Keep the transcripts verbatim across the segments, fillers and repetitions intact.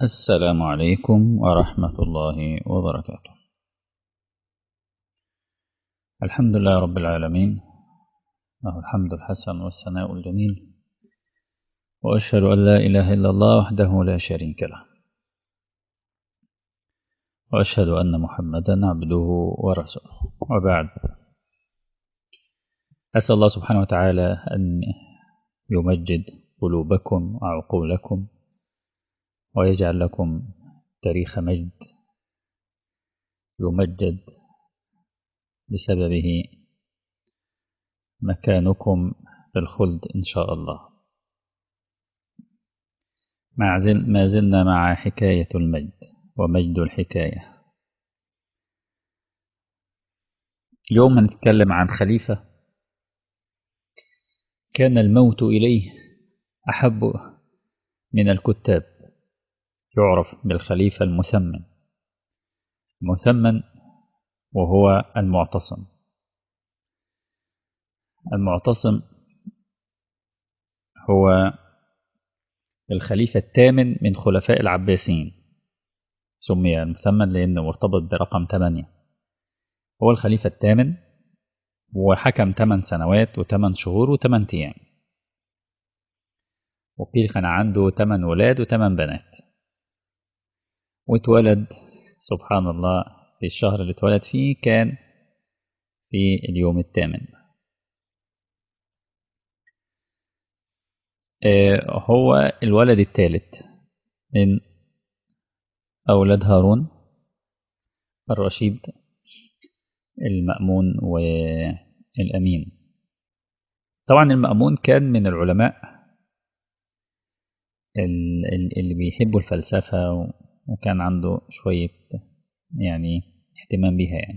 السلام عليكم ورحمة الله وبركاته. الحمد لله رب العالمين، له الحمد الحسن والثناء الجميل، وأشهد أن لا إله إلا الله وحده لا شريك له، وأشهد أن محمدا عبده ورسوله، وبعد. أسأل الله سبحانه وتعالى أن يمجد قلوبكم وعقولكم، ويجعل لكم تاريخ مجد يمجد بسببه مكانكم في الخلد إن شاء الله. ما زلنا مع حكاية المجد ومجد الحكاية. اليوم نتكلم عن خليفة كان الموت إليه أحب من الكتاب، يعرف بالخليفة المثمن. المثمن وهو المعتصم. المعتصم هو الخليفة الثامن من خلفاء العباسيين، سمي المثمن لأنه مرتبط برقم ثمانية. هو الخليفة الثامن وحكم ثمان سنوات وثمان شهور وثمان أيام، وقيل كان عنده ثمان ولاد وثمان بنات، واتولد سبحان الله في الشهر اللي اتولد فيه كان في اليوم الثامن. هو الولد الثالث من أولاد هارون الرشيد المأمون والأمين. طبعا المأمون كان من العلماء اللي بيحبوا الفلسفة، وكان عنده شوية يعني اهتمام بها يعني،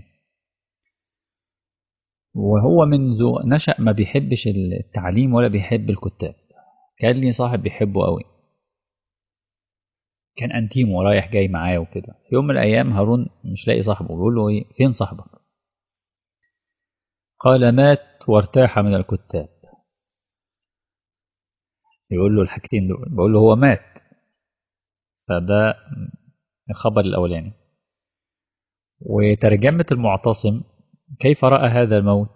وهو منذ نشأ ما بيحبش التعليم ولا بيحب الكتاب. كان لي صاحب بيحبه قوي، كان أنتيم ورايح جاي معاه وكده. في يوم من الأيام هارون مش لاقي صاحبه، بيقول له إيه فين صاحبك؟ قال مات وارتاح من الكتاب. يقول له الحاجتين دول، بقول له هو مات. فده الخبر الأولاني. وترجمة المعتصم كيف رأى هذا الموت؟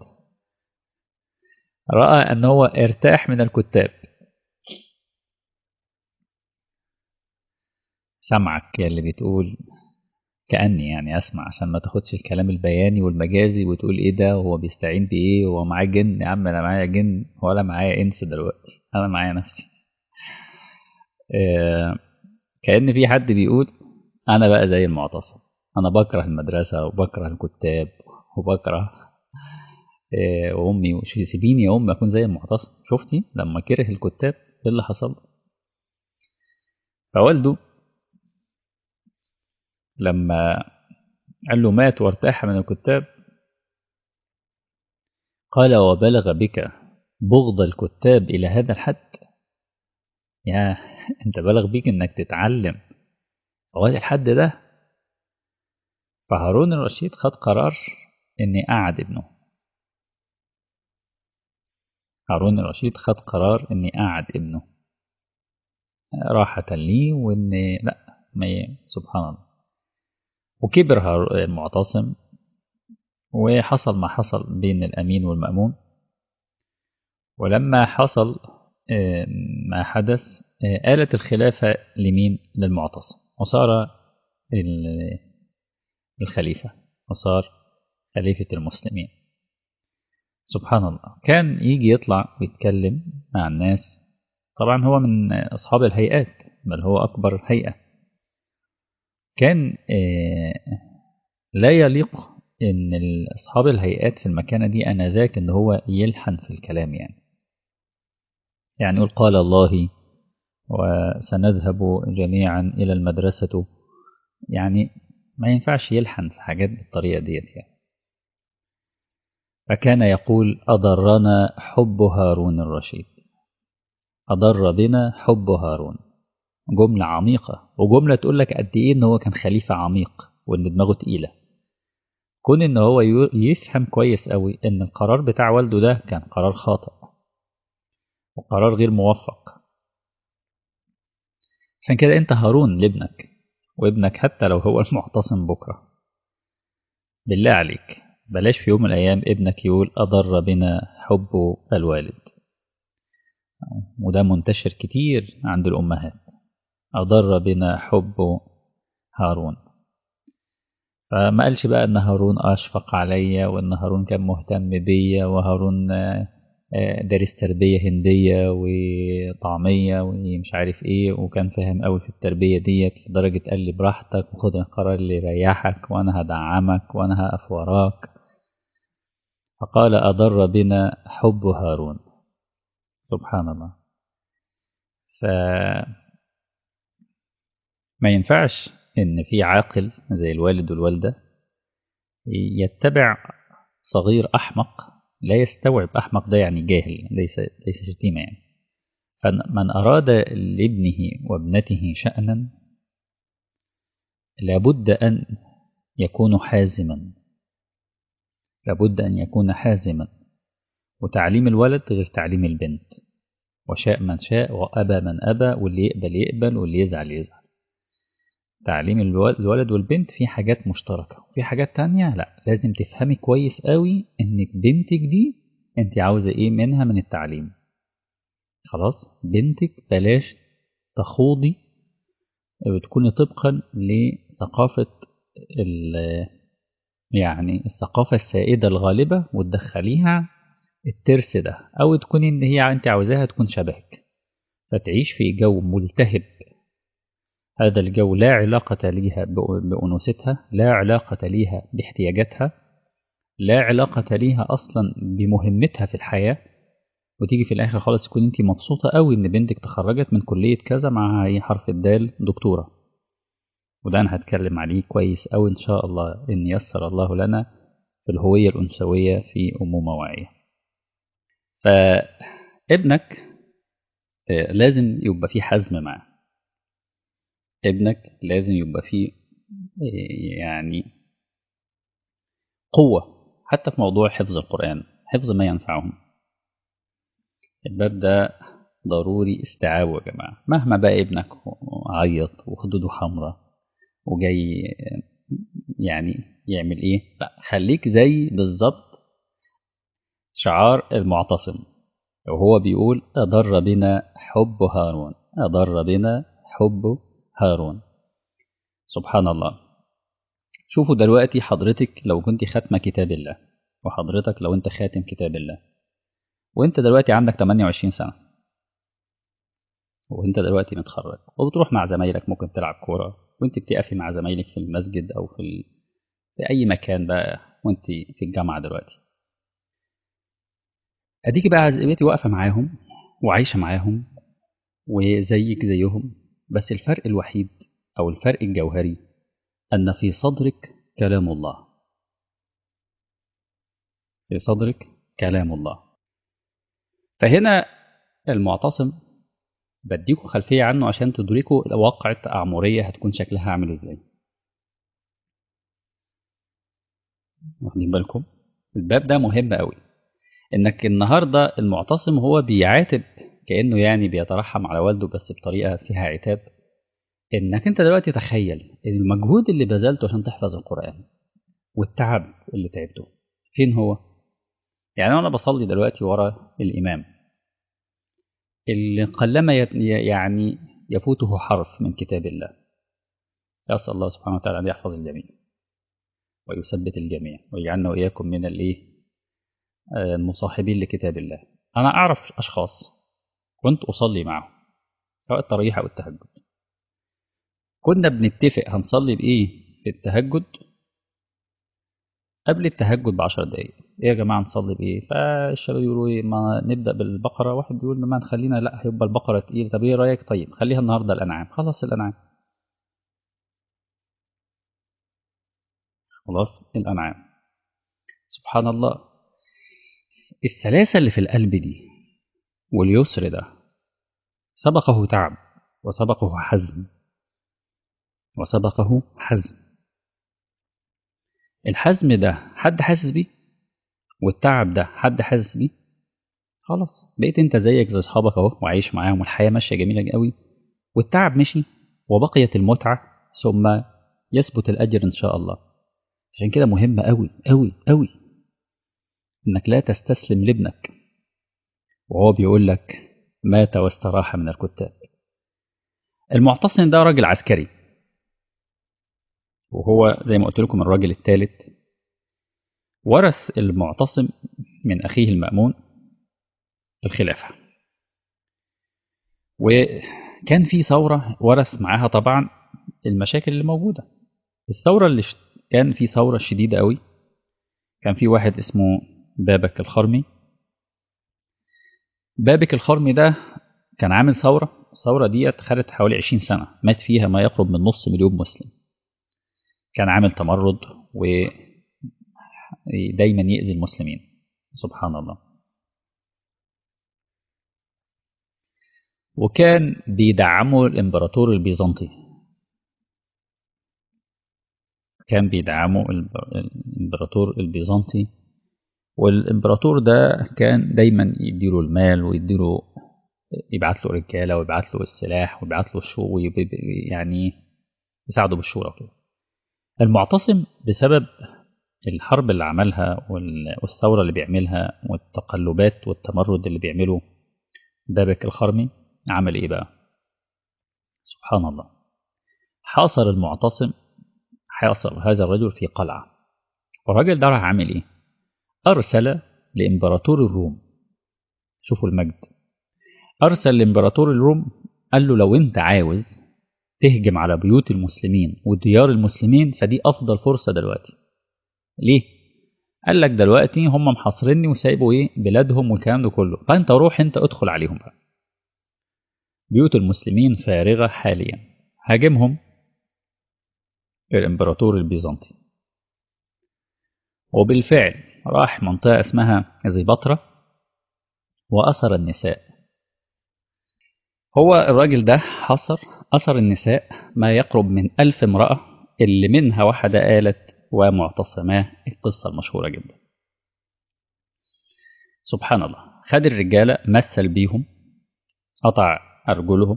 رأى أنه هو ارتاح من الكتاب. سمعك يا اللي بتقول كأني يعني أسمع، عشان ما تاخدش الكلام البياني والمجازي وتقول إيه ده وهو بيستعين بإيه وهو معاه جن. يا عم أنا معايا جن ولا معايا إنس دلوقتي، أنا معايا نفسي. آه كأن في حد بيقول أنا بقى زي المعتصم، أنا بكره المدرسة وبكره الكتاب وبكره آه وأمي وش سيبيني يا أمي أكون زي المعتصم. شفتي لما كره الكتاب إيه اللي حصل؟ فوالده لما قال له مات وارتاح من الكتاب قال وبلغ بك بغض الكتاب إلى هذا الحد؟ يا أنت بلغ بيك إنك تتعلم لغاية الحد ده؟ فهارون الرشيد خد قرار إن قعد ابنه. هارون الرشيد خد قرار إن قعد ابنه راحة ليه، وإن لا ما ي... سبحان الله. وكبر المعتصم، وحصل ما حصل بين الأمين والمأمون. ولما حصل ما حدث آلت الخلافة لمين؟ للمعتصم، وصار الخليفة، وصار خليفة المسلمين. سبحان الله. كان يجي يطلع ويتكلم مع الناس. طبعا هو من أصحاب الهيئات، بل هو أكبر هيئة. كان لا يليق إن أصحاب الهيئات في المكانة دي أنذاك إن هو يلحن في الكلام يعني يعني يقول قال الله وسنذهب جميعا إلى المدرسة، يعني ما ينفعش يلحن في حاجات بالطريقة ديت يعني. فكان يقول أضرنا حب هارون الرشيد، أضر بنا حب هارون. جملة عميقة، وجملة تقول لك قد إيه إن هو كان خليفة عميق وإن دماغه تقيلة. كون إن هو يفهم كويس قوي إن القرار بتاع والده ده كان قرار خاطئ وقرار غير موفق. عشان كده أنت هارون لابنك، وابنك حتى لو هو المعتصم بكرة، بالله عليك بلاش في يوم من الأيام ابنك يقول أضر بنا حب الوالد. وده منتشر كتير عند الأمهات، أضر بنا حب هارون. فما قالش بقى ان هارون اشفق عليا، وان هارون كان مهتم بيا، وهارون دارس تربية هندية وطعمية ومش عارف ايه، وكان فاهم قوي في التربية ديت لدرجة قال لي براحتك وخد القرار اللي يريحك وانا هدعمك وانا هقف وراك. فقال اضر بنا حب هارون. سبحان الله. فما ينفعش ان في عاقل زي الوالد والوالدة يتبع صغير أحمق لا يستوعب. أحمق ده يعني جاهل، ليس ليس شتيمة يعني. فمن أراد لابنه وابنته شأنا لابد أن يكون حازما، لابد أن يكون حازما. وتعليم الولد غير تعليم البنت، وشاء من شاء وأبى من أبى، واللي يقبل يقبل واللي يزعل يزعل. تعليم الولد والبنت في حاجات مشتركة، وفي حاجات تانية لا، لازم تفهمي كويس قوي انك بنتك دي انت عاوزة ايه منها من التعليم. خلاص بنتك بلاش تخوضي وتكوني طبقا لثقافة يعني الثقافة السائدة الغالبة وتدخليها الترس ده، او تكوني ان هي انت عاوزاها تكون شبهك فتعيش في جو ملتهب. هذا الجو لا علاقة ليها بأنوثتها، لا علاقة ليها باحتياجاتها، لا علاقة ليها أصلا بمهمتها في الحياة. وتيجي في الآخر خالص تكون أنت مبسوطة قوي إن بنتك تخرجت من كلية كذا مع أي حرف الدال دكتورة. وده أنا هتكلم عليه كويس أوي إن شاء الله إن يسر الله لنا في الهوية الأنثوية في أمومة واعية. فابنك لازم يبقى فيه حزم معه، ابنك لازم يبقى فيه يعني قوة، حتى في موضوع حفظ القرآن، حفظ ما ينفعهم. الباب ده ضروري استيعابه يا جماعة. مهما بقى ابنك عيط وخدوده حمراء وجاي يعني يعمل ايه، لا خليك زي بالظبط شعار المعتصم وهو بيقول أضر بنا حب هارون، أضر بنا حب هارون. سبحان الله. شوفوا دلوقتي حضرتك لو كنت خاتمة كتاب الله، وحضرتك لو انت خاتم كتاب الله، وانت دلوقتي عندك ثمانية وعشرين سنة، وانت دلوقتي متخرج وبتروح مع زمايلك ممكن تلعب كورة، وانت بتقفي مع زمايلك في المسجد او في, ال... في اي مكان بقى، وانت في الجامعة دلوقتي، اديكي بقى بقيتي واقفة معاهم وعايشة معاهم وزيك زيهم. بس الفرق الوحيد او الفرق الجوهري ان في صدرك كلام الله، في صدرك كلام الله. فهنا المعتصم بديكوا خلفية عنه عشان تدركوا واقع التعامرية هتكون شكلها عامل ازاي. واخدين بالكم؟ الباب ده مهم قوي، انك النهاردة المعتصم هو بيعاتب كأنه يعني بيترحم على والده بس بطريقة فيها عتاب. انك انت دلوقتي تخيل المجهود اللي بذلته عشان تحفظ القرآن والتعب اللي تعبته فين هو. يعني انا بصلي دلوقتي ورا الامام اللي قلما يعني يفوته حرف من كتاب الله. أسأل الله سبحانه وتعالى أن يحفظ الجميع ويثبت الجميع ويجعلنا وإياكم من الإيه المصاحبين لكتاب الله. أنا أعرف أشخاص كنت أصلي معهم سواء التراويح أو التهجد، كنا بنتفق هنصلي بإيه في التهجد قبل التهجد بعشر دقايق. إيه يا جماعة نصلي بإيه؟ فالشباب يقولوا إيه، ما نبدأ بالبقرة، واحد يقول ما نخلينا لا هيبقى البقرة تقيل، طب إيه رأيك؟ طيب خليها النهاردة الأنعام، خلاص الأنعام، خلاص الأنعام. سبحان الله. السلاسة اللي في القلب دي واليسر ده سبقه تعب وسبقه حزن وسبقه حزن. الحزم ده حد حاسس بيه، والتعب ده حد حاسس بيه. خلاص بقيت انت زيك زي اصحابك اهو وعايش معاهم والحياه ماشيه جميله قوي، والتعب مشي وبقيت المتعة، ثم يثبت الأجر إن شاء الله. عشان كده مهم أوي أوي أوي إنك لا تستسلم لابنك وهو بيقول لك مات واستراح من الكتاب. المعتصم ده راجل عسكري، وهو زي ما قلت لكم الراجل الثالث، ورث المعتصم من أخيه المأمون الخلافة، وكان في ثورة ورث معاها طبعا المشاكل اللي موجودة. الثورة اللي ش... كان في ثورة شديدة قوي. كان في واحد اسمه بابك الخرمي. بابك الخرمي ده كان عامل ثورة. الثورة دي خدت حوالي عشرين سنة، مات فيها ما يقرب من نص مليون مسلم. كان عامل تمرد ودايما يأذي المسلمين، سبحان الله. وكان بيدعمه الإمبراطور البيزنطي، كان بيدعمه الإمبراطور البيزنطي. والإمبراطور ده كان دايما يديله المال ويديله، يبعت له رجالة ويبعت له السلاح ويبعت له الشو، يعني يساعده بالشورى وكده. المعتصم بسبب الحرب اللي عملها والثورة اللي بيعملها والتقلبات والتمرد اللي بيعمله بابك الخرمي، عمل ايه بقى؟ سبحان الله. حاصر المعتصم، حاصر هذا الرجل في قلعة. والراجل ده راح عامل ايه؟ أرسل لإمبراطور الروم، شوفوا المجد، أرسل لإمبراطور الروم قال له لو أنت عاوز تهجم على بيوت المسلمين وديار المسلمين فدي أفضل فرصة دلوقتي. ليه؟ قال لك دلوقتي هم محاصريني وسايبوا إيه بلادهم والكلام ده كله، فأنت روح أنت ادخل عليهم بقى. بيوت المسلمين فارغة حاليا، هاجمهم الإمبراطور البيزنطي. وبالفعل راح منطقة اسمها زيبطرة وأسر النساء. هو الراجل ده حصر أسر النساء ما يقرب من ألف امرأة، اللي منها واحدة قالت ومعتصماه، القصة المشهورة جدا. سبحان الله. خد الرجالة مثل بيهم، قطع أرجلهم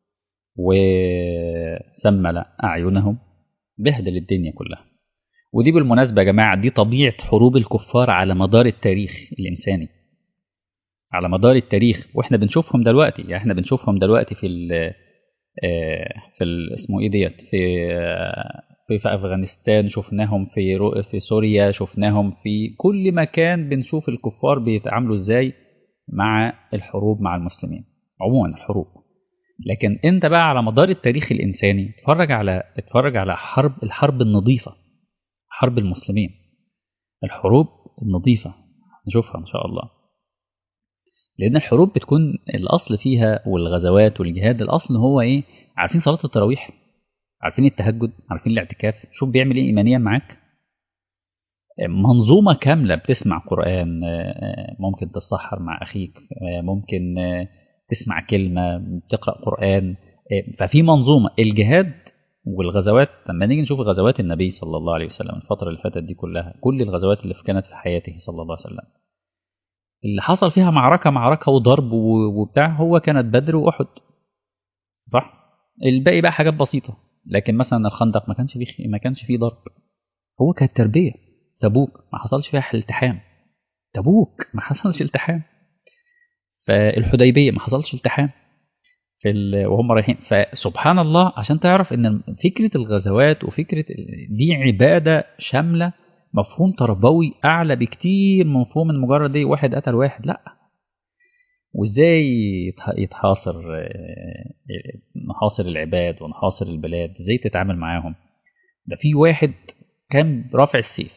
وسمل أعينهم، بهدل الدنيا كلها. ودي بالمناسبة يا جماعة دي طبيعة حروب الكفار على مدار التاريخ الإنساني، على مدار التاريخ. واحنا بنشوفهم دلوقتي، يعني احنا بنشوفهم دلوقتي في ال في ال اسمه ايه ديت في في في افغانستان، شفناهم في في سوريا، شفناهم في كل مكان. بنشوف الكفار بيتعاملوا ازاي مع الحروب مع المسلمين، عموما الحروب. لكن انت بقى على مدار التاريخ الانساني اتفرج على اتفرج على حرب الحرب النظيفة، حرب المسلمين، الحروب النظيفة نشوفها ان شاء الله. لأن الحروب بتكون الأصل فيها والغزوات والجهاد الأصل هو إيه؟ عارفين صلاة التراويح؟ عارفين التهجد؟ عارفين الاعتكاف؟ شوف بيعمل إيه إيمانيا معاك؟ منظومة كاملة، بتسمع قرآن، ممكن تتسحر مع أخيك، ممكن تسمع كلمة، بتقرأ قرآن. ففي منظومة. الجهاد والغزوات، لما نيجي نشوف غزوات النبي صلى الله عليه وسلم الفترة اللي فاتت دي كلها، كل الغزوات اللي كانت في حياته صلى الله عليه وسلم اللي حصل فيها معركة معركة وضرب وبتاع، هو كانت بدر وأحد، صح؟ الباقي بقى حاجات بسيطة. لكن مثلا الخندق ما كانش فيه ما كانش فيه ضرب، هو كانت تربية. تبوك ما حصلش فيها التحام، تبوك ما حصلش التحام. فالحديبية ما حصلش التحام في ال... وهم رايحين. فسبحان الله، عشان تعرف ان فكرة الغزوات وفكرة دي عبادة شاملة، مفهوم تربوي أعلى بكتير من مفهوم من مجرد ايه واحد قتل واحد، لا. وازاي يتحاصر، نحاصر العباد ونحاصر البلاد، ازاي تتعامل معاهم. ده في واحد كان رافع السيف،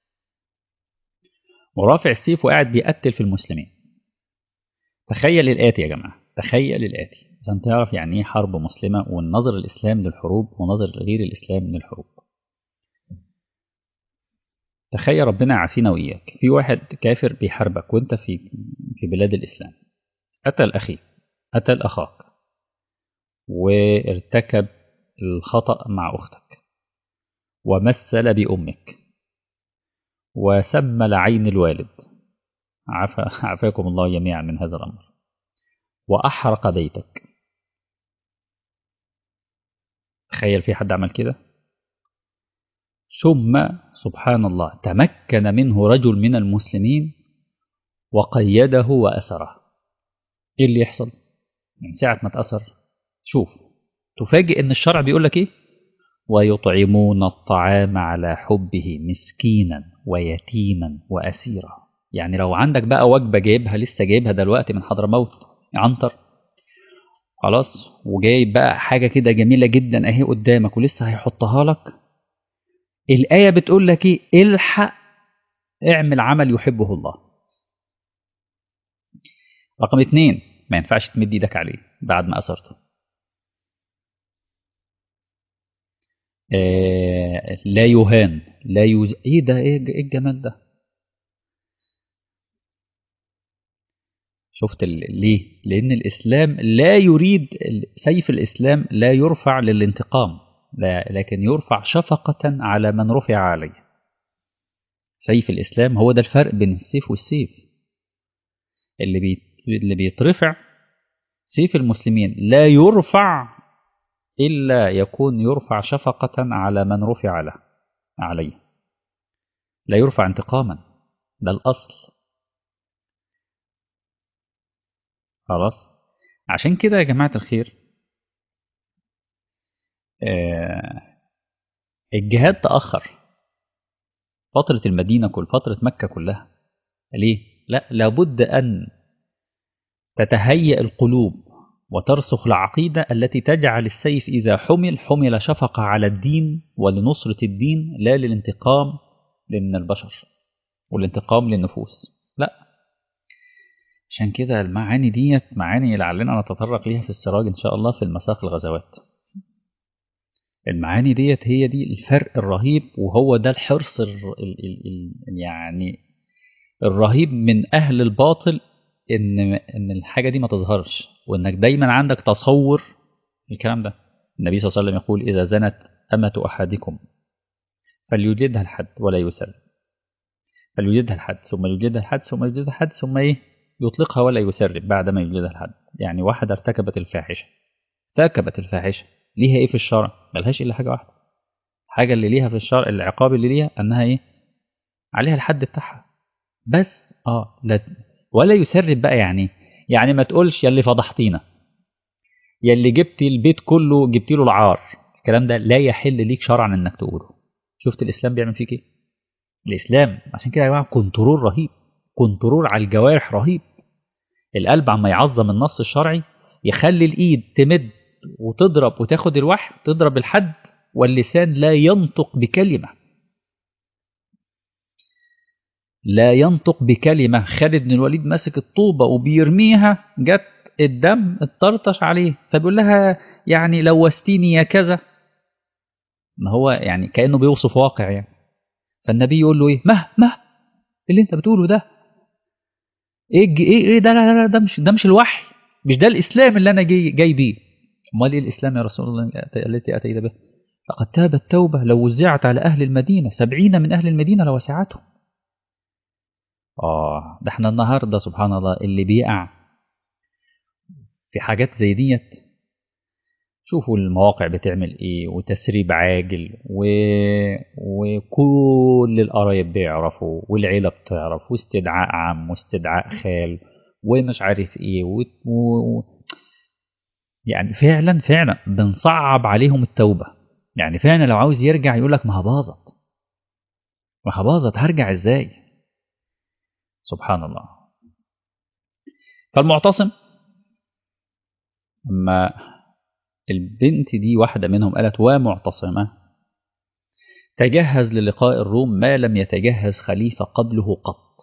ورافع السيف وقاعد بيقتل في المسلمين. تخيل الآتي يا جماعة، تخيل الآتي عشان تعرف يعني ايه حرب مسلمة والنظر الإسلام للحروب ونظر غير الإسلام للحروب. تخيل ربنا يعافينا وإياك، في واحد كافر بيحاربك وانت في في بلاد الإسلام، قتل أخيك، قتل أخاك، وارتكب الخطأ مع أختك، ومثل بأمك، وسمل عين الوالد، عفا عفاكم الله جميعا من هذا الأمر، وأحرق بيتك. تخيل في حد عمل كده. ثم سبحان الله تمكن منه رجل من المسلمين وقيده وأسره. ايه اللي يحصل من ساعة ما اتأثر؟ شوف، تفاجئ ان الشرع بيقول لك ايه؟ ويطعمون الطعام على حبه مسكينا ويتيما وأسيرا. يعني لو عندك بقى وجبة جايبها لسه جايبها دلوقتي من حضرموت عنتر، خلاص، وجايب بقى حاجة كده جميلة جدا اهي قدامك ولسه هيحطها لك، الآية بتقول لك ايه؟ الحق اعمل عمل يحبه الله. رقم اتنين، ما ينفعش تمد ايدك عليه بعد ما أسرته. آه لا يهان، لا يز... ايه ده؟ ايه إيه الجمال ده؟ شفت ال... ليه؟ لأن الإسلام لا يريد، سيف الإسلام لا يرفع للانتقام، لا، لكن يرفع شفقة على من رفع عليه. سيف الإسلام هو ده الفرق بين السيف والسيف. اللي بي... اللي بيترفع سيف المسلمين لا يرفع إلا يكون يرفع شفقة على من رفع له عليه، لا يرفع انتقاما، ده الأصل. خلاص، عشان كده يا جماعة الخير، آه الجهاد تأخر فترة المدينة كل فترة مكة كلها. ليه؟ لا، لابد أن تتهيأ القلوب وترسخ العقيدة التي تجعل السيف إذا حمل حمل شفقة على الدين ولنصرة الدين، لا للانتقام من البشر والانتقام للنفوس، لا. عشان كده المعاني ديت معاني لعلنا نتطرق ليها في السراج إن شاء الله في المساق الغزوات. المعاني ديت هي دي الفرق الرهيب، وهو ده الحرص ال ال ال يعني الرهيب من أهل الباطل، إن إن الحاجة دي ما تظهرش، وإنك دايما عندك تصور الكلام ده. النبي صلى الله عليه وسلم يقول: إذا زنت أمة أحدكم فليجلدها الحد ولا يسلم، فليجلدها الحد ثم يجلدها الحد ثم يجلدها الحد ثم إيه؟ يطلقها ولا يسرب بعد ما يجلدها الحد. يعني واحدة ارتكبت الفاحشة، ارتكبت الفاحشة، ليها إيه في الشرع؟ ملهاش إلا حاجة واحدة. حاجة اللي ليها في الشرع، العقاب اللي ليها أنها إيه؟ عليها الحد بتاعها بس. اه لا، ولا يسرب بقى. يعني يعني ما تقولش يا اللي فضحتينا، يا اللي جبت البيت كله جبت له العار. الكلام ده لا يحل ليك شرعا انك تقوله. شفت الاسلام بيعمل فيك ايه؟ الاسلام عشان كده يا جماعه كنترول رهيب، كنترول على الجوارح رهيب. القلب عما يعظم النص الشرعي يخلي الايد تمد وتضرب وتاخد الوحي، تضرب الحد، واللسان لا ينطق بكلمه، لا ينطق بكلمة. خالد بن الوليد ماسك الطوبة وبيرميها، جت الدم اتطرطش عليه، فبيقول لها يعني لوستيني يا كذا. ما هو يعني كأنه بيوصف واقع يعني. فالنبي يقول له ايه؟ مه مه اللي انت بتقوله ده ايه الج- ايه ايه ده؟ لا لا لا، ده مش ده مش الوحي، مش ده الاسلام اللي انا جاي جاي بيه. امال ايه الاسلام يا رسول الله التي اتيت به؟ لقد تابت توبة لو وزعت على اهل المدينة سبعين من اهل المدينة لوسعتهم. اه، ده احنا النهارده سبحان الله اللي بيقع في حاجات زي ديت. شوفوا المواقع بتعمل ايه، وتسريب عاجل و... وكل القرايب بيعرفوا والعيلة بتعرف، واستدعاء عم واستدعاء خال ومش عارف ايه و... و... يعني فعلا فعلا بنصعب عليهم التوبة. يعني فعلا لو عاوز يرجع يقول لك ما باظت، ما باظت، هرجع ازاي؟ سبحان الله. فالمعتصم اما البنت دي واحدة منهم قالت: ومعتصمة تجهز للقاء الروم ما لم يتجهز خليفة قبله قط.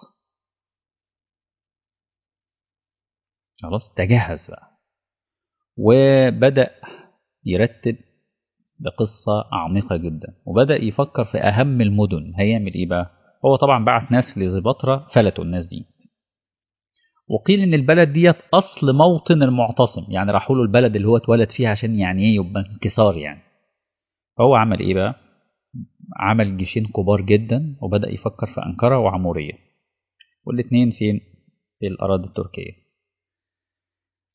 خلاص تجهز بقى، وبدأ يرتب بقصة عميقة جدا، وبدأ يفكر في أهم المدن هيعمل إيه بقى. هو طبعا بعت ناس لزبطرة فلتوا الناس دي، وقيل إن البلد ديت أصل موطن المعتصم، يعني راحوا له البلد اللي هو اتولد فيها عشان يعني إيه يبقى انكسار يعني. فهو عمل إيه بقى؟ عمل جيشين كبار جدا، وبدأ يفكر في أنقرة وعمورية، والاتنين فين؟ في الأراضي التركية.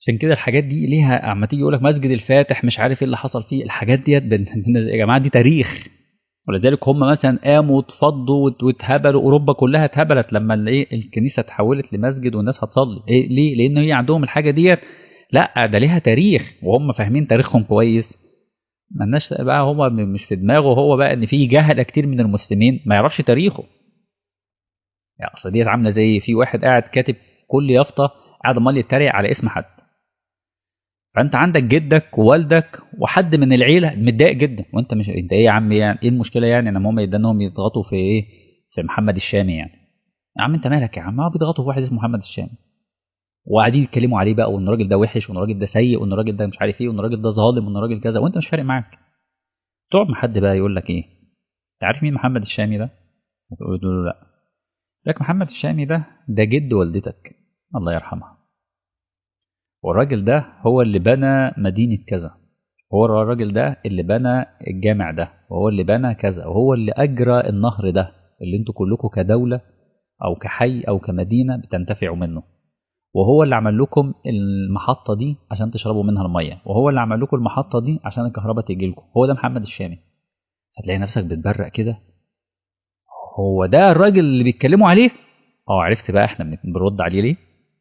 عشان كده الحاجات دي ليها، اما تيجي يقول لك مسجد الفاتح مش عارف ايه اللي حصل فيه، الحاجات ديت بن- يا جماعه دي تاريخ. ولذلك هم مثلا قاموا واتفضوا وات- واتهبلوا، اوروبا كلها اتهبلت لما الايه الكنيسه اتحولت لمسجد والناس هتصلي. إيه ليه؟ لان هي عندهم الحاجه ديت، لا ده ليها تاريخ وهم فاهمين تاريخهم كويس. مالناش بقى، هو م- مش في دماغه هو بقى ان في جهله كتير من المسلمين ما يعرفش تاريخه. يعني اصل ديت عامله زي في واحد قاعد كاتب كل يافطه قاعد امال يتريق على اسم حد. فانت عندك جدك ووالدك وحد من العيله متضايق جدا، وانت مش، انت ايه يا عم يعني ايه المشكله يعني ان هم يدنهم يضغطوا في ايه، في محمد الشامي يعني. يا عم انت مالك يا عم، ما بيضغطوا في واحد اسمه محمد الشامي وقاعدين يتكلموا عليه بقى، وان الراجل ده وحش وان الراجل ده سيء وان الراجل ده مش عارف ايه وان الراجل ده ظالم وان الراجل كذا، وانت مش فارق معاك. تقعد مع حد بقى يقول لك ايه، انت عارف مين محمد الشامي ده؟ تقول له لا. لك محمد الشامي ده ده جد والدتك الله يرحمها، والراجل ده هو اللي بنى مدينة كذا، هو الراجل ده اللي بنى الجامع ده، وهو اللي بنى كذا، وهو اللي أجرى النهر ده اللي انتوا كلكم كدولة أو كحي أو كمدينة بتنتفعوا منه، وهو اللي عمل لكم المحطة دي عشان تشربوا منها المية، وهو اللي عمل لكم المحطة دي عشان الكهرباء تيجي لكم، هو ده محمد الشامي. هتلاقي نفسك بتبرق كده، هو ده الراجل اللي بيتكلموا عليه. اه عرفت بقى احنا بن- بنرد عليه ليه.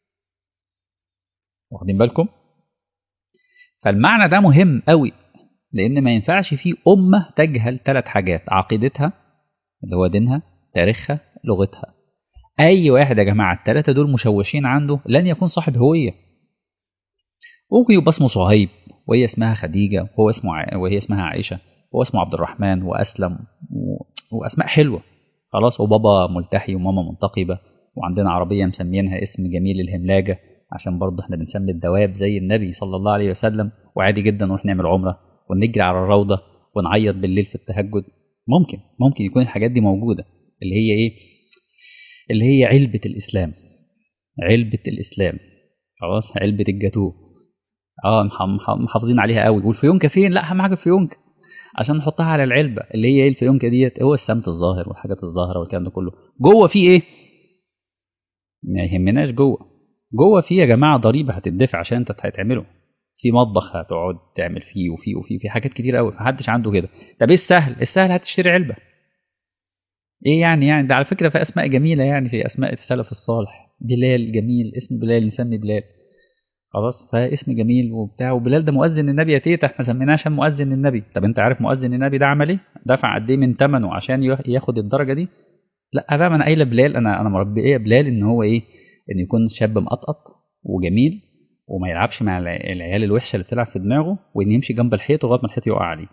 واخدين بالكم؟ فالمعنى ده مهم قوي، لان ما ينفعش في امه تجهل ثلاث حاجات: عقيدتها اللي هو دينها، تاريخها، لغتها. اي واحد يا جماعه الثلاثه دول مشوشين عنده لن يكون صاحب هويه. ممكن يبقى اسمه صهيب وهي اسمها خديجه وهو اسمه ع... وهي اسمها عائشه، وهو اسمه عبد الرحمن واسلم و... واسماء حلوه خلاص، وبابا ملتحي وماما منتقبه، وعندنا عربيه مسمينها اسم جميل الهملاجه عشان برضه احنا بنسمي الدواب زي النبي صلى الله عليه وسلم، وعادي جدا نروح نعمل عمره ونجري على الروضه ونعيط بالليل في التهجد. ممكن ممكن يكون الحاجات دي موجوده، اللي هي ايه، اللي هي علبه الاسلام، علبه الاسلام خلاص، علبه الجاتوه. اه مح- مح- محافظين عليها قوي. والفيونكه فين؟ لا اهم حاجه الفيونكه عشان نحطها على العلبه، اللي هي ايه الفيونكه ديت، هو السمت الظاهر والحاجات الظاهره والكلام ده كله. جوه فيه ايه؟ ما يهمناش جوه. جوه فيه يا جماعه ضريبه هتدفع عشان انت هتعمله، في مطبخ هتقعد تعمل فيه وفيه وفيه في حاجات كتير قوي، محدش عنده كده. طب ايه السهل؟ السهل هتشتري علبه. ايه يعني يعني ده على فكره في اسماء جميله، يعني في اسماء السلف الصالح، بلال جميل، اسم بلال نسمي بلال خلاص، فاسم جميل وبتاع. وبلال ده مؤذن النبي يا تيتا، احنا سميناه عشان مؤذن النبي. طب انت عارف مؤذن النبي ده عمل ايه؟ دفع قد ايه من ثمنه عشان ياخد الدرجه دي؟ لا بقى، ما انا قايله بلال، انا انا مربيه بلال ان هو ايه، ان يكون شاب مقطقط وجميل وما يلعبش مع الع- العيال الوحشه اللي بتلعب في دماغه، وان يمشي جنب الحيط لغايه ما الحيط يقع عليه.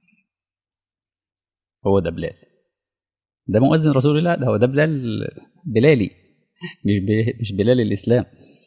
هو ده بلال، ده مؤذن رسول الله، ده هو ده بلال، بلالي، مش ب- مش بلال الاسلام.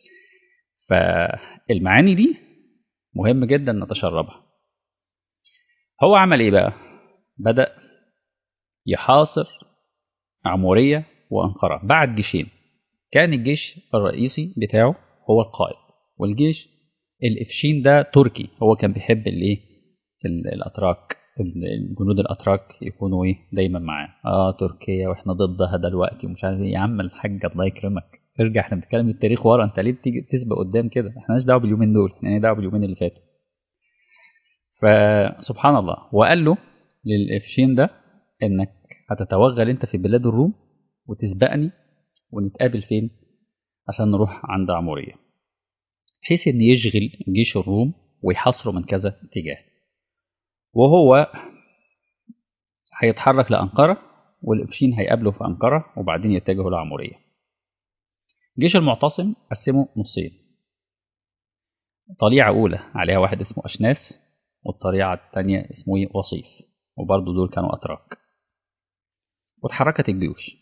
فالمعاني دي مهم جدا نتشربها. هو عمل ايه بقى؟ بدأ يحاصر عمورية وأنقرة بعد جيشين. كان الجيش الرئيسي بتاعه هو القائد، والجيش الإفشين ده تركي، هو كان بيحب الايه، ال- الأتراك، الجنود الأتراك يكونوا ايه دايما معاه. اه تركيا واحنا ضدها دلوقتي ومش عارف ايه. يا عم الحاج الله يكرمك ارجع، احنا بنتكلم التاريخ ورا، انت ليه بتيجي تسبق قدام كده؟ احنا مالناش دعوه باليومين دول، احنا دعوه باليومين اللي فاتوا. فسبحان الله، وقال له للإفشين ده انك هتتوغل انت في بلاد الروم وتسبقني ونتقابل فين عشان نروح عند عمورية، بحيث ان يشغل جيش الروم ويحاصره من كذا اتجاه. وهو هيتحرك لأنقرة والإفشين هيقابله في أنقرة وبعدين يتجهوا لعمورية. جيش المعتصم قسمه نصين: طليعة أولى عليها واحد اسمه أشناس، والطليعة الثانية اسمه إيه؟ وصيف، وبرضه دول كانوا أتراك. واتحركت الجيوش.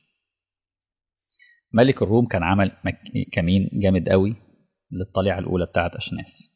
ملك الروم كان عمل مك- كمين جامد قوي للطليعة الأولى بتاعت أشناس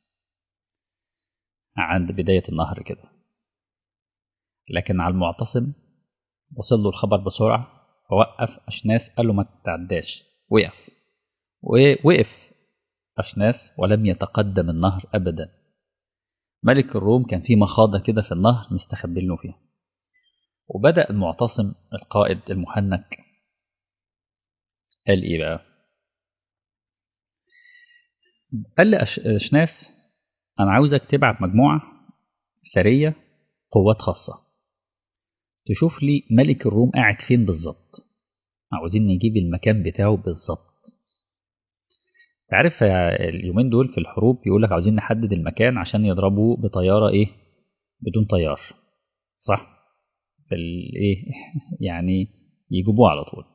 عند بداية النهر كده، لكن على المعتصم وصل له الخبر بسرعة، فوقف أشناس قال له ما تتعداش. وقف، ووقف أشناس ولم يتقدم النهر أبدا. ملك الروم كان في مخاضة كده في النهر مستخبين له فيها. وبدأ المعتصم القائد المحنك قال إيه بقى؟ قال لأشناس أنا عاوزك تبعت مجموعة سرية قوات خاصة تشوف لي ملك الروم قاعد فين بالظبط، عاوزين نجيب المكان بتاعه بالظبط. تعرف اليومين دول في الحروب بيقول لك عاوزين نحدد المكان عشان يضربوا بطيارة ايه بدون طيار، صح؟ في الايه يعني يجيبوه على طول.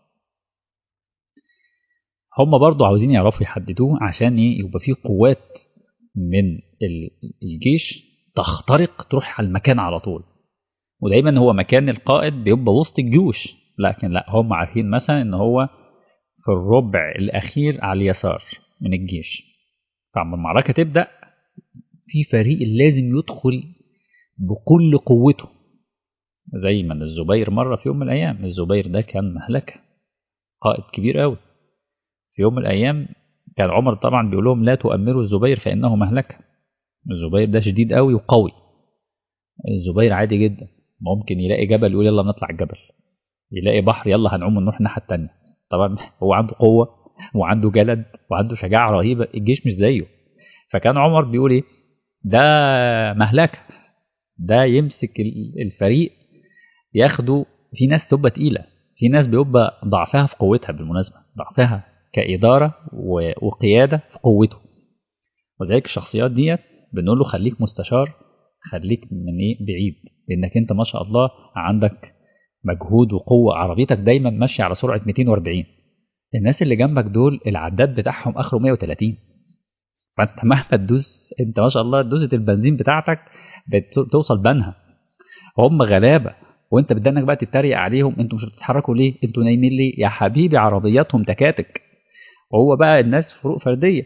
هم برضو عاوزين يعرفوا يحددوه عشان يبقى فيه قوات من الجيش تخترق تروح على المكان على طول. ودايما هو مكان القائد بيبقى وسط الجيوش، لكن لا هم عارفين مثلا ان هو في الربع الاخير على اليسار من الجيش. فعما المعركة تبدأ في فريق لازم يدخل بكل قوته، زي ما الزبير مرة في يوم من الأيام. الزبير ده كان مهلكة، قائد كبير قوي. في يوم من الأيام كان عمر طبعا بيقول لهم لا تؤمروا الزبير فإنه مهلكة. الزبير ده شديد قوي وقوي. الزبير عادي جدا ممكن يلاقي جبل يقول يلا نطلع الجبل، يلاقي بحر يلا هنعوم ونروح الناحية التانية. طبعا هو عنده قوة وعنده جلد وعنده شجاعة رهيبة، الجيش مش زيه. فكان عمر بيقول ايه ده مهلكة، ده يمسك الفريق ياخده. في ناس تبقى تقيلة، في ناس بيبقى ضعفها في قوتها، بالمناسبة ضعفها كإدارة وقيادة في قوته. وذلك الشخصيات ديت بنقول له خليك مستشار، خليك من ايه بعيد، لانك انت ما شاء الله عندك مجهود وقوة، عربيتك دايما ماشية على سرعة مئتين وأربعين. الناس اللي جنبك دول العداد بتاعهم اخره مئة وثلاثين، فانت مهما تدوس انت ما شاء الله دوسة البنزين بتاعتك بتوصل بنها. هم غلابة وانت بدنك بقى تتريق عليهم، انتوا مش بتتحركوا ليه، انتوا نايمين ليه يا حبيبي، عربياتهم تكاتك. وهو بقى الناس فروق فردية.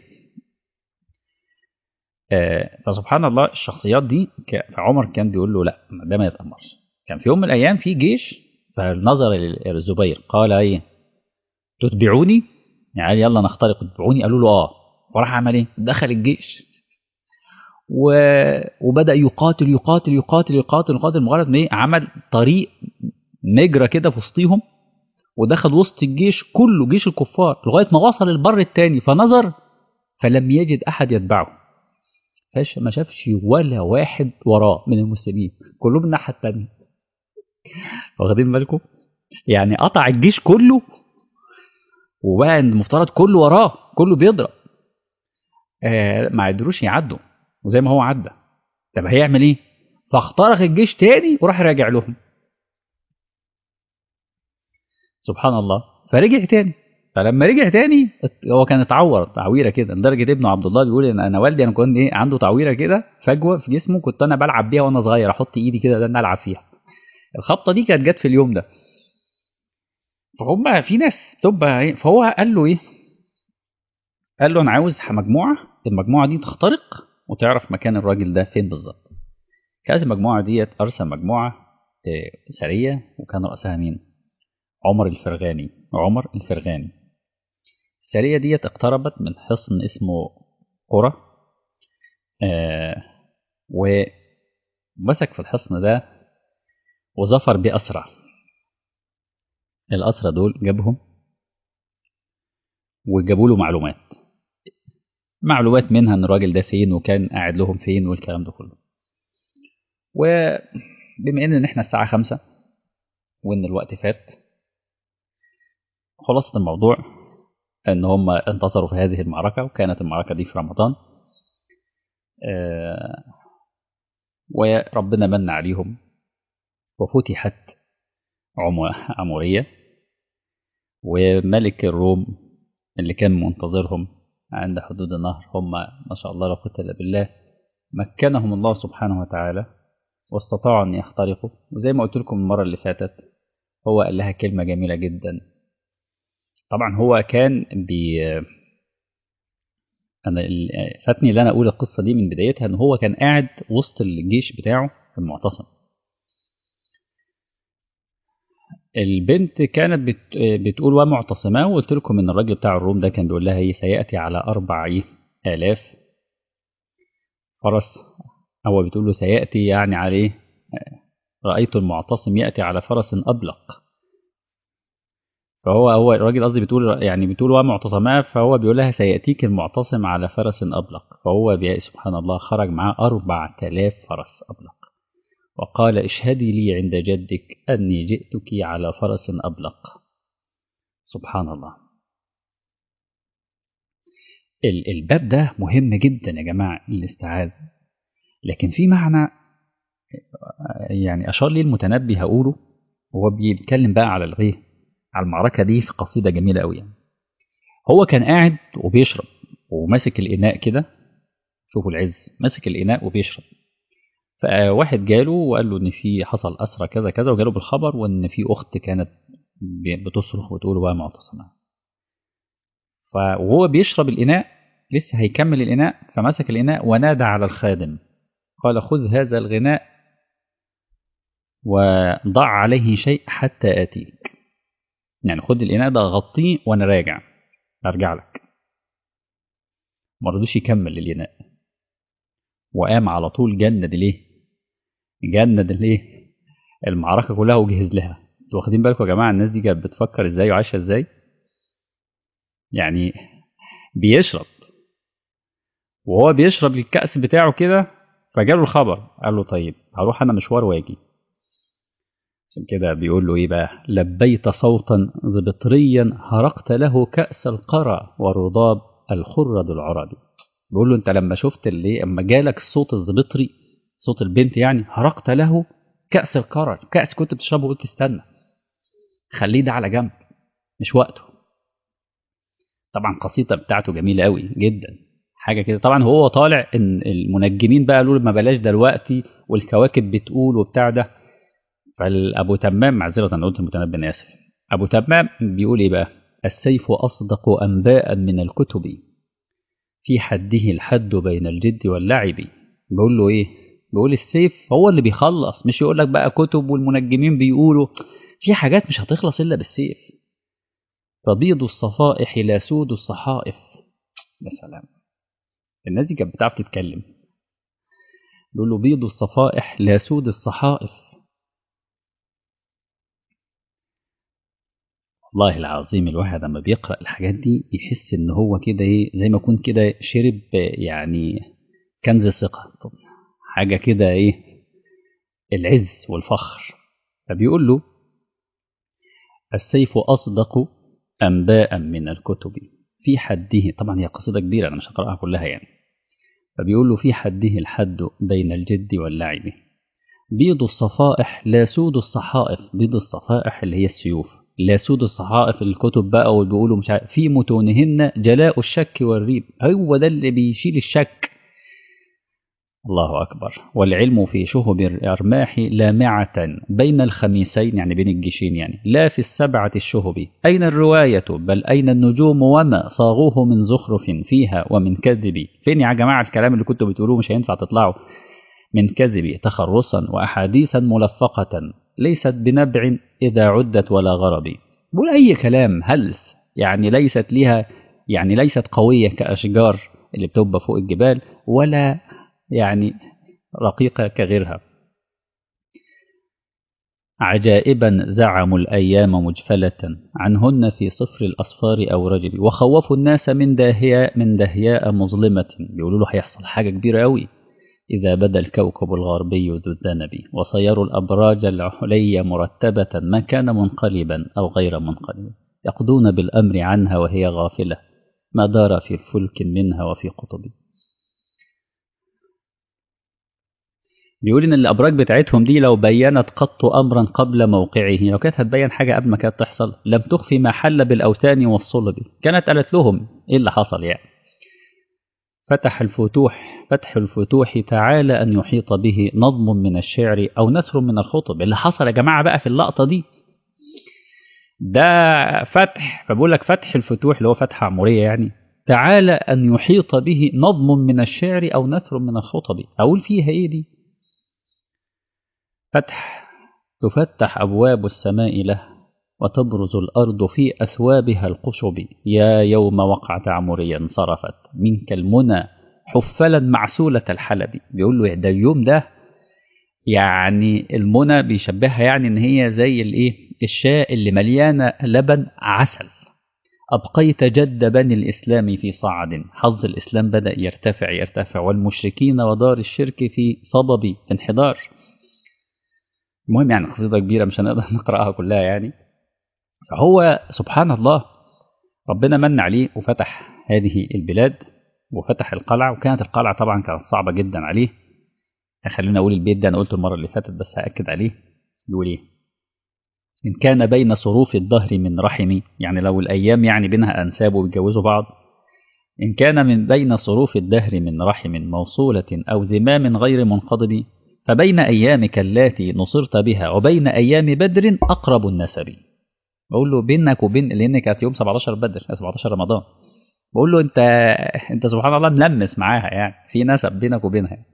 آه فسبحان الله الشخصيات دي عمر كان بيقول له لا ده ما يتأمرش. كان في يوم من الأيام في جيش، فنظر الزبير قال ايه تتبعوني، يعني يلا نخترق تتبعوني. قالوا له اه. وراح عمل ايه دخل الجيش و... وبدأ يقاتل يقاتل يقاتل يقاتل يقاتل مجرد ما عمل طريق مجرى كده في وسطيهم، ودخل وسط الجيش كله جيش الكفار لغاية ما وصل البر التاني، فنظر فلم يجد أحد يتبعه، فاش ما شافش ولا واحد وراه من المسلمين، كلهم الناحية التانية. واخدين بالكم؟ يعني قطع الجيش كله وبقى المفترض كله وراه، كله بيضرب. آه ما قدروش يعدوا، وزي ما هو عدى طب هيعمل ايه؟ فاخترق الجيش تاني وراح راجع لهم. سبحان الله. فرجع تاني، فلما رجع تاني هو كان اتعور تعويره كده لدرجه ابنه عبد الله بيقول ان انا والدي انا كنت ايه عنده تعويره كده فجوه في جسمه، كنت انا بلعب بيها وانا صغير، احط ايدي كده ده العب فيها. الخبطه دي كانت جت في اليوم ده. فهم في ناس تبقى ايه، فهو قال له ايه، قال له انا عاوز مجموعه، المجموعه دي تخترق وتعرف مكان الراجل ده فين بالظبط. كانت المجموعه ديت ارسل مجموعه سريه، وكان راسها مين؟ عمر الفرغاني. عمر الفرغاني. السريه ديت اقتربت من حصن اسمه قرى، آه ومسك في الحصن ده وظفر بأسرى. الأسرى دول جابهم وجابوا له معلومات، معلومات منها ان الراجل ده فين وكان قاعد لهم فين والكلام ده كله. وبما ان احنا الساعة خمسة وان الوقت فات، خلاصة الموضوع ان هم انتصروا في هذه المعركة، وكانت المعركة دي في رمضان. آه وربنا من عليهم وفتحت عمورية، وملك الروم اللي كان منتظرهم عند حدود النهر هم ما شاء الله لا قوة إلا بالله مكنهم الله سبحانه وتعالى واستطاعوا أن يخترقوا. وزي ما قلت لكم المرة اللي فاتت هو قال لها كلمة جميلة جدا. طبعا هو كان بي أنا فاتني اللي أنا أقول القصة دي من بدايتها، إن هو كان قاعد وسط الجيش بتاعه في المعتصم. البنت كانت بت... بتقول ومعتصماه، وقلت لكم ان الراجل بتاع الروم ده كان بيقول لها ايه سياتي على اربع ايه الاف فرس. هو بتقول له سياتي يعني عليه، رايت المعتصم ياتي على فرس ابلق. فهو هو الراجل قصدي بتقول يعني بتقول ومعتصماه، فهو بيقول لها سيأتيك المعتصم على فرس أبلق. فهو بي- سبحان الله خرج معاه أربع آلاف فرس أبلق، وقال اشهدي لي عند جدك أني جئتك على فرس أبلق. سبحان الله. ال- الباب ده مهم جدا يا جماعة، الاستعاذة. لكن في معنى يعني أشار لي المتنبي هقوله، وهو بيتكلم بقى على الغيه، على المعركة دي في قصيدة جميلة قوي يعني. هو كان قاعد وبيشرب وماسك الإناء كده، شوفوا العز، ماسك الإناء وبيشرب. فواحد جاله وقال له إن في حصل أسرى كذا كذا، وجاله بالخبر وإن في أخت كانت بتصرخ وتقول بقى معتصمة. فوهو بيشرب الإناء لسه هيكمل الإناء، فمسك الإناء ونادى على الخادم، قال خذ هذا الغناء وضع عليه شيء حتى آتيك. يعني خد الإناء ده غطيه وأنا راجع أرجع لك. ما رضيش يكمل الإناء، وقام على طول جند ليه؟ جند ليه؟ المعركة كلها وجهز لها. انتوا واخدين بالكم يا جماعة الناس دي كانت بتفكر ازاي وعايشة ازاي؟ يعني بيشرب، وهو بيشرب الكأس بتاعه كده فجاله الخبر، قال له طيب هروح أنا مشوار واجي. عشان كده بيقول له ايه بقى؟ لبيت صوتا زبطريا هرقت له كأس القرى ورضاب الخرد العربي. بيقول له انت لما شفت اللي اما جالك الصوت الزبطري، صوت البنت يعني، هرقت له كأس القرى، كأس كنت بتشربه قلت استنى خليه ده على جنب مش وقته. طبعا القصيدة بتاعته جميلة قوي جدا، حاجة كده. طبعا هو طالع ان المنجمين بقى قالوا ما بلاش دلوقتي والكواكب بتقول وبتاع ده. فالابو تمام، معذرة انا قلت المتنبي انا اسف، ابو تمام بيقول ايه بقى؟ السيف اصدق انباء من الكتب في حده الحد بين الجد واللعب. بيقول له ايه؟ بيقول السيف هو اللي بيخلص، مش يقول لك بقى كتب والمنجمين بيقولوا. في حاجات مش هتخلص الا بالسيف. فبيض الصفائح لا سود الصحائف. يا سلام، الناس دي كانت بتعرف تتكلم. بيقول له بيض الصفائح لا سود الصحائف. والله العظيم الواحد لما بيقرأ الحاجات دي يحس ان هو كده ايه، زي ما يكون كده شرب يعني كنز ثقة، حاجة كده ايه، العز والفخر. فبيقول له السيف أصدق أنباء من الكتب في حده. طبعا هي قصيدة كبيرة أنا مش هقرأها كلها يعني. فبيقول له في حده الحد بين الجد واللعب. بيض الصفائح لا سود الصحائف. بيض الصفائح اللي هي السيوف، لا سود الصحائف الكتب بقى، واللي مش عارف في متونهن جلاء الشك والريب. هو ده اللي بيشيل الشك. الله أكبر. والعلم في شهب الأرماح لامعة بين الخميسين، يعني بين الجيشين يعني، لا في السبعة الشهب. أين الرواية بل أين النجوم وما صاغوه من زخرف فيها ومن كذب. فين يا جماعة الكلام اللي كنتوا بتقولوه مش هينفع تطلعوا؟ من كذب تخرصا وأحاديثا ملفقة ليست بنبع إذا عدت ولا غرب. بقول أي كلام هلس يعني، ليست لها يعني ليست قوية كأشجار اللي بتبقى فوق الجبال، ولا يعني رقيقة كغيرها. عجائبا زعموا الأيام مجفلة عنهن في صفر الأصفار أو رجل، وخوفوا الناس من داهياء من دهياء مظلمة. بيقولوا له هيحصل حاجة كبيرة أوي إذا بدا الكوكب الغربي ذو الذنب، وصيروا الأبراج العلي مرتبة ما كان منقلبا أو غير منقلب، يقضون بالأمر عنها وهي غافلة ما دار في فلك منها وفي قطب. بيقول إن الأبراج بتاعتهم دي لو بينت قط أمرا قبل موقعه، لو كانت هتبين حاجة قبل ما كانت تحصل، لم تخفي ما حل بالأوثان والصلب. كانت قالت لهم إيه اللي حصل يعني. فتح الفتوح فتح الفتوح تعالى أن يحيط به نظم من الشعر أو نثر من الخطب. اللي حصل يا جماعة بقى في اللقطة دي ده فتح. فبقول لك فتح الفتوح اللي هو فتح عمورية يعني، تعالى أن يحيط به نظم من الشعر أو نثر من الخطب. أقول فيها إيه دي؟ فتح، تفتح أبواب السماء له وتبرز الأرض في أثوابها القشب. يا يوم وقعت عمريا انصرفت منك المنى حفلا معسولة الحلب. بيقول له ده اليوم ده يعني المنى بيشبهها يعني ان هي زي الايه، الشاة اللي مليانة لبن عسل. أبقيت جد بني الإسلام في صعد، حظ الإسلام بدأ يرتفع يرتفع والمشركين ودار الشرك في صبب في انحدار. المهم يعني قصيدة كبيرة مش هنقدر نقرأها كلها يعني. فهو سبحان الله ربنا من عليه وفتح هذه البلاد وفتح القلعة، وكانت القلعة طبعا كانت صعبة جدا عليه. خلينا أقول البيت ده أنا قلته المرة اللي فاتت بس هأكد عليه. يقول إيه؟ إن كان بين صروف الدهر من رحم، يعني لو الأيام يعني بينها أنساب وبيتجوزوا بعض، إن كان من بين صروف الدهر من رحم موصولة أو ذمام غير منقضب، فبين أيامك التي نصرت بها وبين أيام بدر أقرب النسب. بقول له بينك وبين، لأن كانت يوم سبعتاشر بدر سبعتاشر رمضان، بقول له أنت أنت سبحان الله ملمس معاها يعني في نسب بينك وبينها.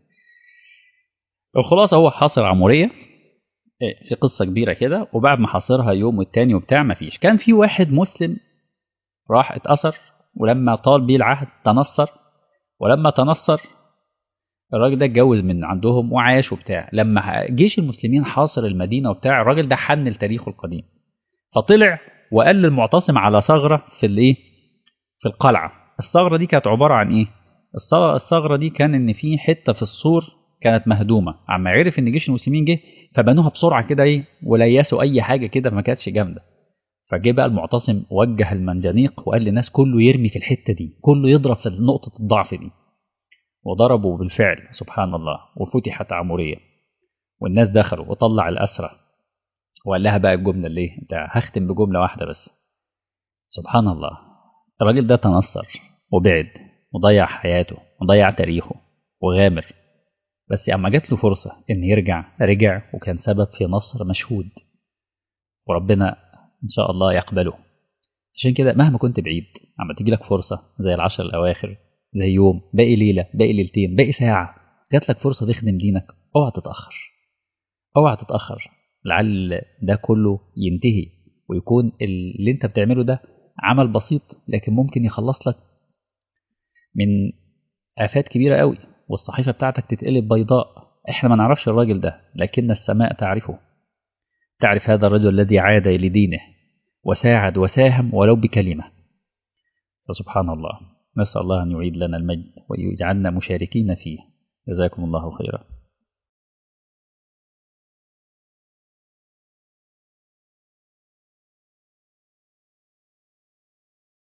الخلاصة هو حاصر عمورية في قصة كبيرة كده، وبعد ما حاصرها يوم والتاني وبتاع مفيش. كان في واحد مسلم راح اتأثر، ولما طال بيه العهد تنصر، ولما تنصر الراجل ده اتجوز من عندهم وعاش وبتاع. لما جيش المسلمين حاصر المدينة وبتاع، الراجل ده حن لتاريخه القديم، فطلع وقال للمعتصم على ثغرة في الايه في القلعة. الثغرة دي كانت عبارة عن ايه؟ الثغرة دي كان ان في حتة في السور كانت مهدومة، عما عرف ان جيش المسلمين جه فبنوها بسرعة كده ايه وليسوا اي حاجة كده ما كانتش جامدة. فجه بقى المعتصم وجه المنجنيق وقال للناس كله يرمي في الحتة دي، كله يضرب في نقطة الضعف دي، وضربوا بالفعل سبحان الله وفتحت عمورية والناس دخلوا وطلع الأسرى. وقال لها بقى الجملة اللي انت هختم بجملة واحدة بس. سبحان الله الراجل ده تنصر وبعد وضيع حياته وضيع تاريخه وغامر، بس اما جات له فرصة ان يرجع رجع وكان سبب في نصر مشهود، وربنا ان شاء الله يقبله. عشان كده مهما كنت بعيد اما تيجي لك فرصة زي العشر الاواخر، زي يوم باقي ليلة باقي ليلتين باقي ساعة، جات لك فرصة تخدم دينك، اوعى تتأخر اوعى تتأخر. لعل ده كله ينتهي ويكون اللي انت بتعمله ده عمل بسيط لكن ممكن يخلص لك من آفات كبيرة قوي، والصحيفة بتاعتك تتقلب بيضاء. احنا ما نعرفش الراجل ده لكن السماء تعرفه، تعرف هذا الرجل الذي عاد لدينه وساعد وساهم ولو بكلمة. فسبحان الله، نسأل الله أن يعيد لنا المجد ويجعلنا مشاركين فيه. جزاكم الله خيرا.